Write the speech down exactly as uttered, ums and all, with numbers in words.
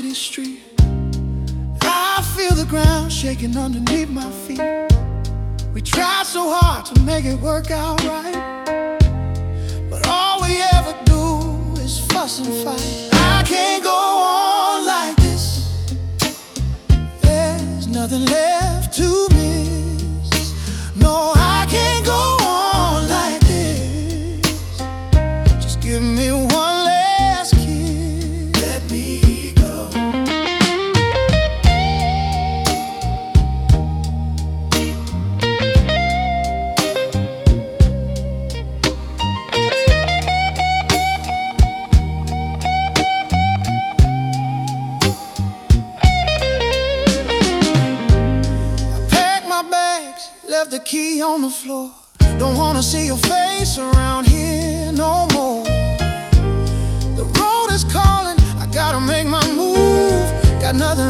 city street. I feel the ground shaking underneath my feet. We tried so hard to make it work out right, but all we ever do is fuss and fight. I can't go on like this. There's nothing left to miss. No, I can't go on like this. Just give me one last kiss. Let me go. Left the key on the floor. Don't wanna see your face around here no more. The road is calling, I gotta make my move. Got nothing